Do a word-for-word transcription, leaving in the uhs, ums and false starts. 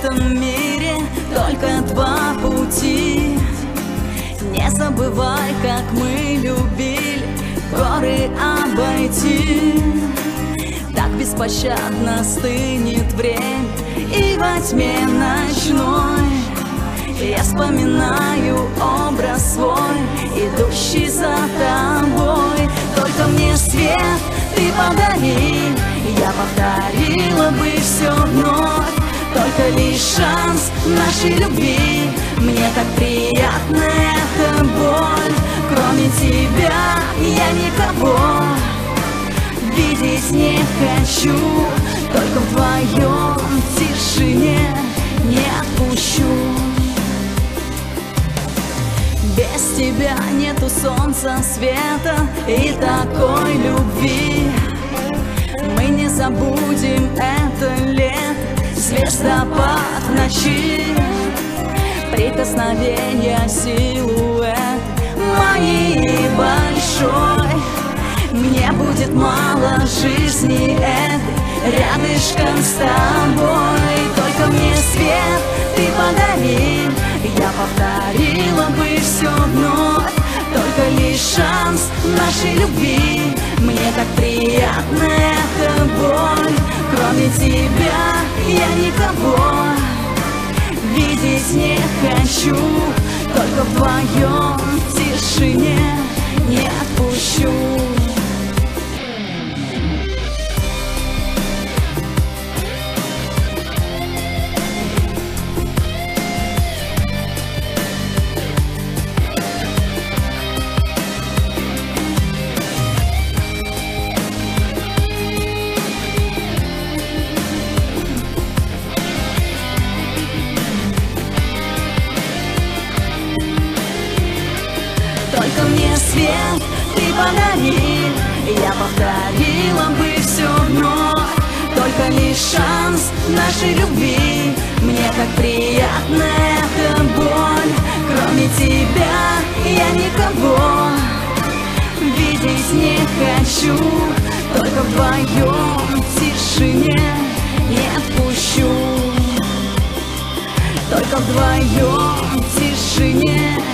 этом мире только два пути. Не забывай, как мы любили горы обойти. Так беспощадно стынет время, и во тьме ночной я вспоминаю образ свой, идущий за тобой. Только мне свет ты подари, я повторила бы все вновь. Только лишь шанс нашей любви, мне так приятна эта боль. Кроме тебя я никого видеть не хочу, только вдвоем в тишине не отпущу. Без тебя нету солнца, света и такой любви. Мы не забудем это лето, звездопад ночи, прикосновения силуэт моей большой. Мне будет мало жизни этой рядышком с тобой. Только мне свет ты подари, я повторила бы все вновь. Только лишь шанс нашей любви, мне так приятна эта боль. Кроме тебя я никого видеть не хочу, только вдвоем в тишине не отпущу. Только мне свет ты подари, я повторила бы все вновь. Только лишь шанс нашей любви, мне так приятна эта боль. Кроме тебя я никого видеть не хочу, только вдвоем в тишине не отпущу. Только вдвоем в тишине